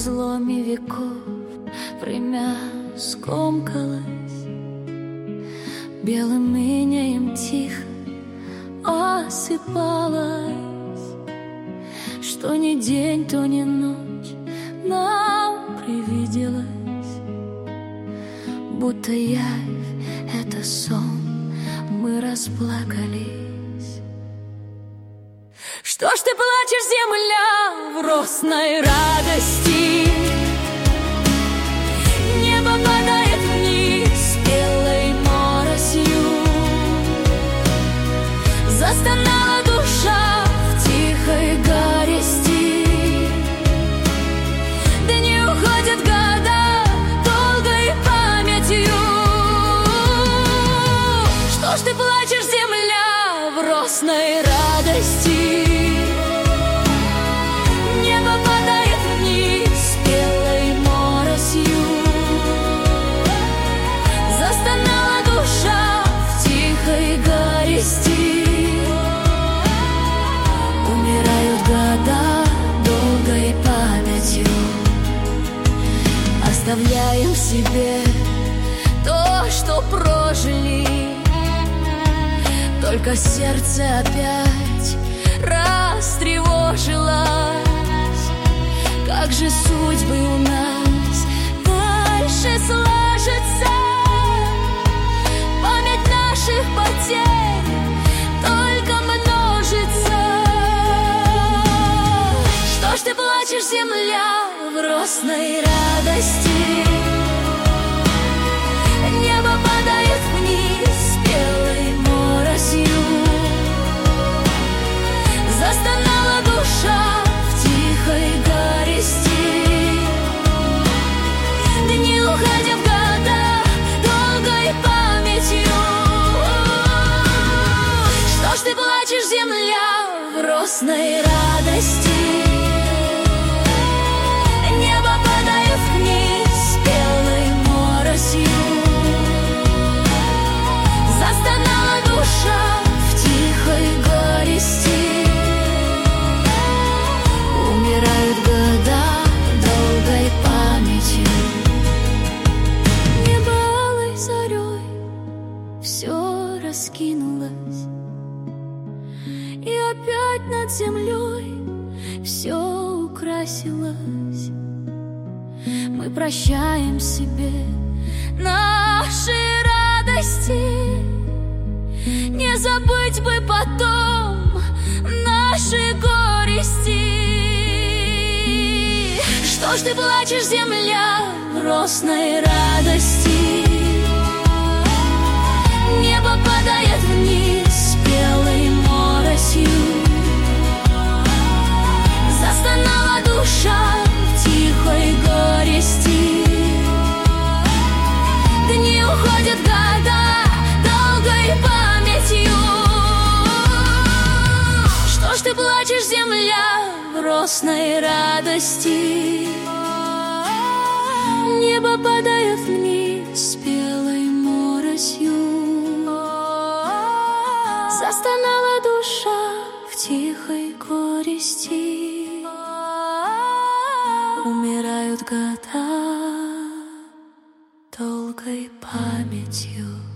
изломе веков время скомкалось, белым инеем тихо осыпалось. Что ни день, то ни ночь нам привиделось, будто явь — это сон, мы расплакались. Что ж ты плачешь, земля, в росной радости? Небо падает вниз белой моросью, застонала душа в тихой горести. Дни уходят, года долгой памятью. Что ж ты плачешь, земля, в росной радости? Небо падает вниз белой моросью, застонала душа в тихой горести. Умирают года долгой памятью, оставляем себе то, что прожили. Только сердце опять растревожилось. Как же судьбы у нас дальше сложатся? Память наших потерь только множится. Что ж ты плачешь, земля, в росной радости? Небо падает вниз белой моросью, застонала душа в тихой горести. Дни уходят, года долгой памятью. Что ж ты плачешь, земля, в росной радости? Небо падает вниз белой моросью, застонала душа в тихой горести. Умирают года долгой памятью. Небо алой зарей все раскинулось, и опять над землей все украсилось. Мы прощаем себе наши радости, не забыть бы потом наши горести. Что ж ты плачешь, земля, в росной радости? Небо падает вниз белой моросью, застонала душа в тихой горести. Дни уходят, года долгой памятью. Что ж ты плачешь, земля, в росной радости? Небо падает вниз белой моросью, застонала душа в тихой горести. Умирают года долгой памятью.